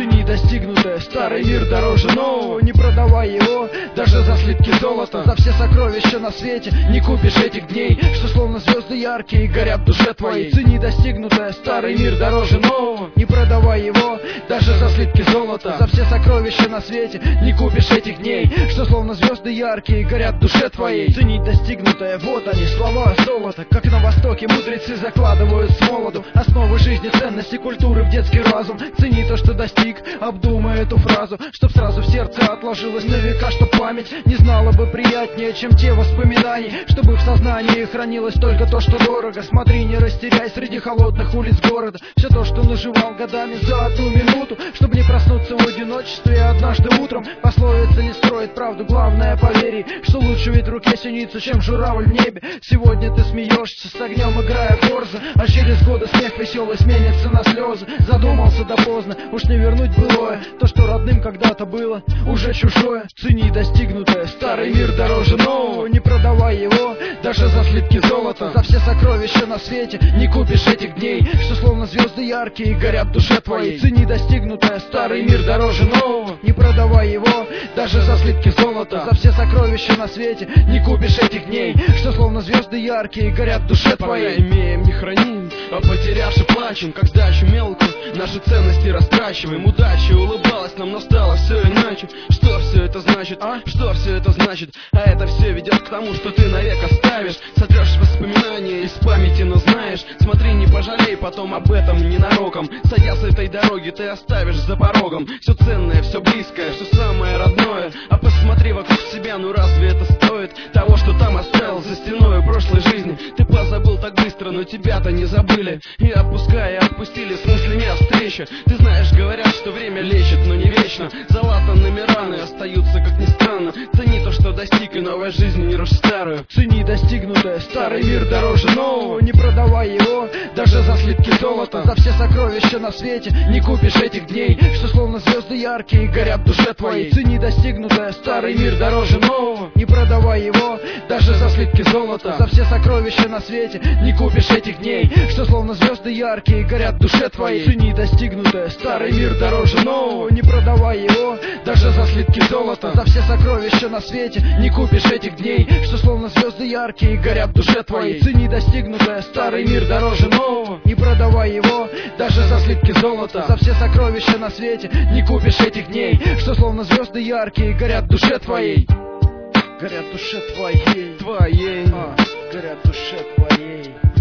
Цени достигнутое, старый мир дороже нового. Не продавай его даже за слитки золота. За все сокровища на свете не купишь этих дней, что словно звезды яркие горят в душе твоей. Цени достигнутое, старый мир дороже нового. Не продавай его даже за слитки золота. За все сокровища на свете не купишь этих дней, что словно звезды яркие горят в душе твоей. Ценить достигнутое, вот они, слова золота. Как на востоке мудрецы закладывают с молоду основы жизни, ценности, культуры в детский разум. Цени то, что достиг, обдумай эту фразу, чтоб сразу в сердце отложилось на века, чтоб память не знала бы приятнее, чем те воспоминания, чтобы в сознании хранилось только то, что дорого. Смотри, не растеряй среди холодных улиц города все то, что наживал годами за одну минуту, чтобы не проснуться в одиночестве однажды утром. Пословица не строит правду, главное поверь, что лучше ведь в руке синицу, чем журавль в небе. Сегодня ты смеешься с огнем, играя форза, а через годы смех веселый сменится на слезы. Задумался да поздно, уж не вернуть былое, то, что родным когда-то было, уже чужое. Цени достигнутое, старый мир дороже нового. Не продавай его даже за слитки золота. За все сокровища на свете не купишь этих дней, что словно звезды яркие горят в душе твоей. Цени достигнутое, старый мир дороже нового. Не продавай его даже за слитки золота. За все сокровища на свете не купишь этих дней, что словно звезды яркие горят в душе твоей. Имеем, не храним, а потерявши плачем, как сдачу мелкую наши ценности растрачиваем. Удача улыбалась нам, но стало все иначе. Что все это значит? Что все это значит? А это все ведет к тому, что ты навек оставишь. Сотрешь воспоминания из памяти, но знаешь, смотри, не пожалей потом об этом ненароком. Сойдя с этой дороги, ты оставишь за порогом все ценное, все близкое, все самое родное. А посмотри вокруг себя, ну разве это стоит того, что там оставил за стеной прошлой жизни? Ты позабыл так быстро, но тебя-то не забыли. И отпуская, отпустили с мыслями о встрече. Ты знаешь, говорят, что время лечит, но не вечно. Залатанными раны остаются, как ни странно. Цени то, что достиг, и новая жизнь не рушь старую. Цени достигнутое, старый мир дороже нового. Не продавай его даже за слитки золота. За все сокровища на свете не купишь этих дней, что словно звезды яркие горят в душе твоей. Цени достигнутое, старый мир дороже нового. Не продавай его даже за слитки золота. За все сокровища на свете не купишь этих дней, что словно звезды яркие горят в душе твоей. Цени достигнутое, старый мир дороже нового. Не продавай его даже за слитки золота. За все сокровища на свете не купишь этих дней, что словно звезды яркие горят в душе твоей. Цени достигнутое, старый мир дороже нового. Не продавай его даже за слитки золота. За все сокровища на свете не купишь этих дней, что словно звезды яркие горят в душе твоей. Горят в душе твоей, Твоей, горят в душе твоей.